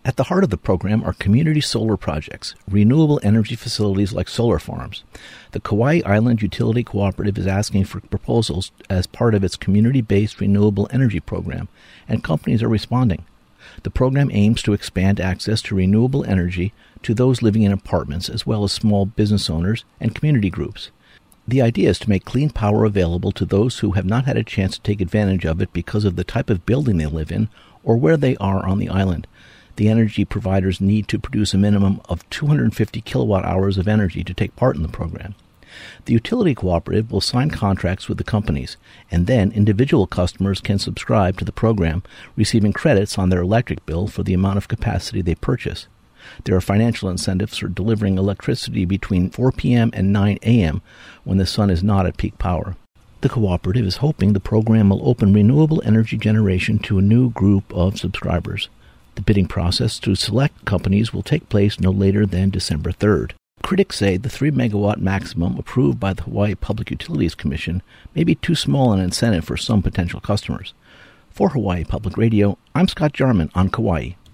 At the heart of the program are community solar projects, renewable energy facilities like solar farms. The Kauai Island Utility Cooperative is asking for proposals as part of its community-based renewable energy program, and companies are responding. The program aims to expand access to renewable energy to those living in apartments as well as small business owners and community groups. The idea is to make clean power available to those who have not had a chance to take advantage of it because of the type of building they live in or where they are on the island. The energy providers need to produce a minimum of 250 kilowatt hours of energy to take part in the program. The utility cooperative will sign contracts with the companies, and then individual customers can subscribe to the program, receiving credits on their electric bill for the amount of capacity they purchase. There are financial incentives for delivering electricity between 4 p.m. and 9 a.m. when the sun is not at peak power. The cooperative is hoping the program will open renewable energy generation to a new group of subscribers. The bidding process to select companies will take place no later than December 3rd. Critics say the 3-megawatt maximum approved by the Hawaii Public Utilities Commission may be too small an incentive for some potential customers. For Hawaii Public Radio, I'm Scott Jarman on Kauai.